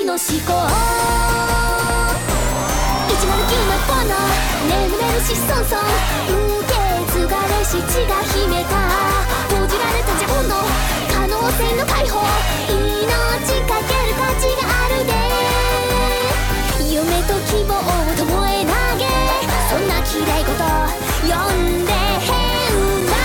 の思考109の炎眠れるしソンソン受け継がれし血が秘めた閉じられた自分の可能性の解放命かける価値があるで夢と希望と燃え投げそんな綺麗事呼んで変だ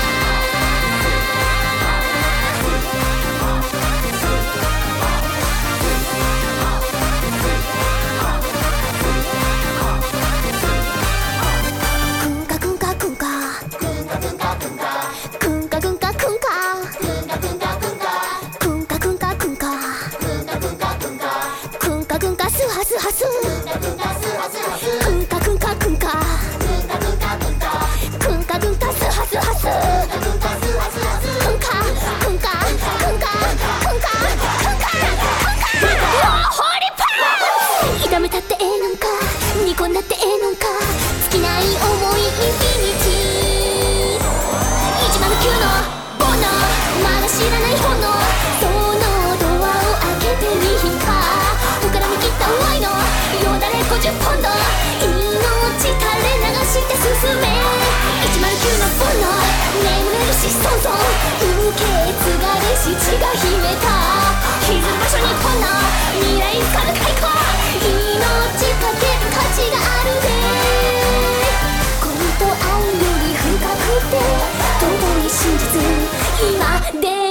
スハスくんかくんかくんかくんかくんかスハスハスくんかくんかくんかくんかくんかホーリーパー痛めたってええのんか煮込んだってええのんか尽きない想いインフィニティ109のボノまだ知らない炎そのドアを開けてみひんか膨らみきった愛のよだれ50ポンド命垂れ流して進め109のボノ眠れるしソンソン受け継がれし血が秘めた歪む場所にこんな未来から開放命かける価値があるで恋と愛より深くて共に真実今で